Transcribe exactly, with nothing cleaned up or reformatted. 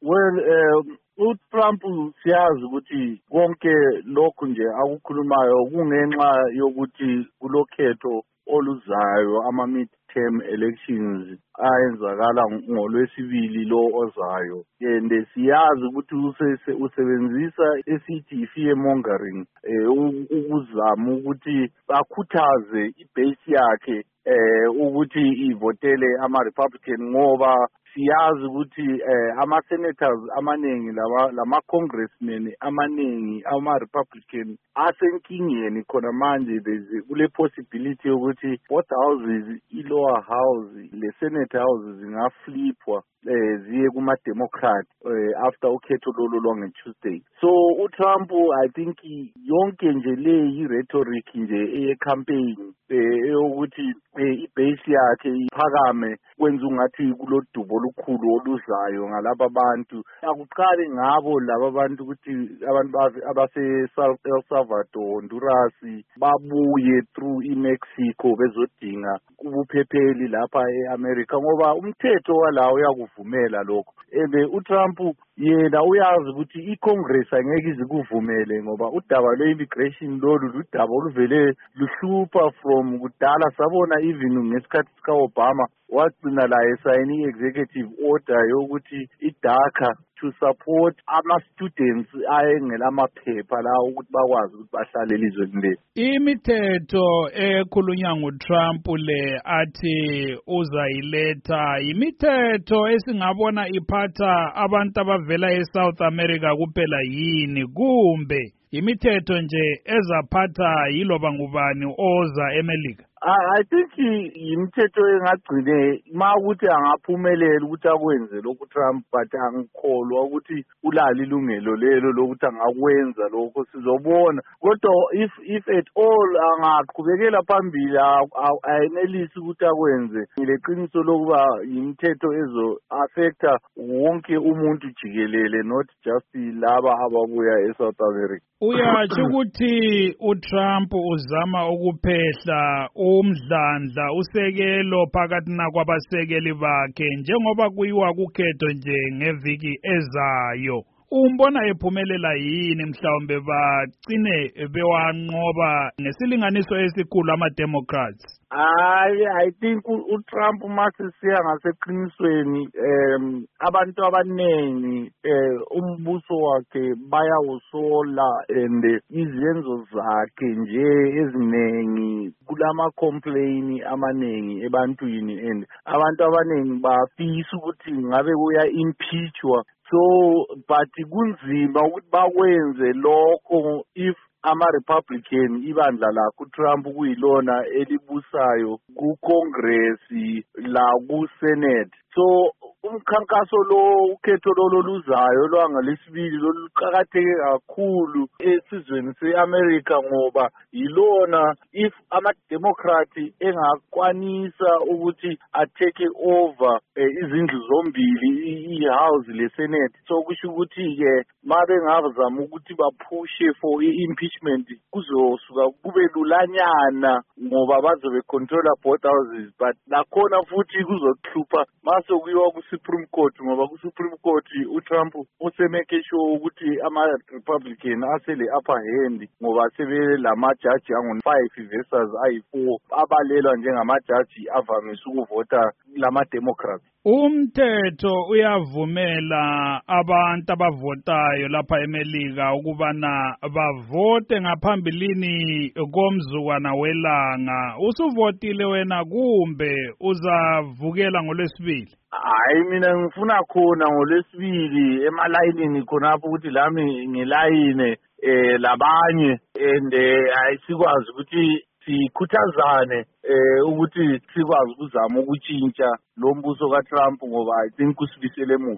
Well, um, uTrump siyazi ukuthi konke lokhu nje akukhulumayo kungenxa yokuthi kulokhetho oluzayo ama-midterm elections ayenzakala ngolwesibili lo ozayo. And siyazi ukuthi usebenzisa esithi fear mongering ukuzama ukuthi bakhuthaze ibase yakhe eh ukuthi ivotele ama-Republican ngoba siyazi ukuthi eh ama-senators amaningi lama lama congressmen amaningi ama-Republican asenkingeni khona manje kule possibility yokuthi both houses i-lower house le-senate house zingaflipwa eh ziye kuma-Democrat eh, after ukhetho lolu lwange-Tuesday. So uTrump I think yonke nje le i-rhetoric nje eye-campaign eh yokuthi ibase yakhe iphakame kwenza ungathi kulodubo olukhulu oluzayo ngalabo abantu. Akuqali ngabo laba bantu ukuthi abantu abase El Salvador, Honduras babuye through iMexico bezodinga ubuphepheli lapha eAmerica ngoba umthetho wala uyakuvumela lokho. Ebe uTrump yena uyazi ukuthi iCongress angeke izikuvumele ngoba udaba lwe-immigration lolu ludaba oluvele luhlupha from kudala. Sabona even ngesikhathi sika-Obama wagcina la esayini i-executive order yokuthi iDACA to support ama-students ayengelamaphepha la ukuthi bakwazi ukuthi bahlale elizweni lethu. Imithetho ekhulunywa nguTrump le athi uzayiletha imithetho esingabona iphatha abantu abavela eSouth America kuphela yini kumbe imithetho nje ezaphatha yiloba ngubani oza eMelika? I think imithetho engagcine mawukuthi angaphumelela ukuthi akwenze lokhu Trump, but angikholwa ukuthi ulali ilungelo lelo lokuthi angakwenza lokho. Sizobona kodwa if if at all angaqhubekela phambili ayenelisi ukuthi akwenze, ngileqiniso lokuba imithetho ezo affecta wonke umuntu jikelele, not just laba ababuya eSouth America. Uyatsho ukuthi uTrump uzama ukuphehla umdlandla usekelo phakathi nakwabasekeli bakhe njengoba kuyiwa kukhetho nje ngeviki ezayo. Umbona ephumelela yini mhlawumbe bagcine bewanqoba ngesilinganiso esikhulu ama-Democrats? I I think uTrump mase siya ngaseqinisweni um abantu abanengi eh umbuso wakhe bayawusola and izenzo zakhe nje ezinengi kulama complain amanengi ebantwini and abantu abanengi bafisa ukuthi ngabe kuya impeachwa. So but kunzima ukuthi bakwenze lokho if ama-Republican ibandla la kuTrump kuyilona elibusayo ku-Congress la ku-Senate. So umkhankaso lo ukhetho lolo luzayo lwangalesibili loluqhakatheke kakhulu esizweni se-America ngoba yilona if ama-Democrat engakwanisa ukuthi atake over eh, izindlu zombili i-House le-Senate. So kusho ukuthi ke mabe ngazama ukuthi baphushe for i-impeachment kuzosuka kube lulanyana ngoba bazobe controller both houses, but nakhona futhi kuzohlupha mase kuyiwa ku-Supreme Court ngoba ku-Supreme Court uTrump usemeke sure ukuthi ama-Republican asele upper hand ngoba sebe lamajaji angu-five versus ayi-four abalelwa njengamajaji avamise ukuvota lama-Democrats. Umthetho uyavumela abantu abavotayo lapha eMelika ukubana bavote ngaphambilini komzukwana welanga. Usuvotile wena kumbe uzavukela ngolwesibili? Hayi mina ngifuna khona ngolwesibili emalayinini khonapho ukuthi lami ngelayine eh labanye and ayisikwazi ukuthi sikhuthazane eh ukuthi sikwazi ukuzama ukutshintsha lo mbuso kaTrump ngoba I think usibisele emuva.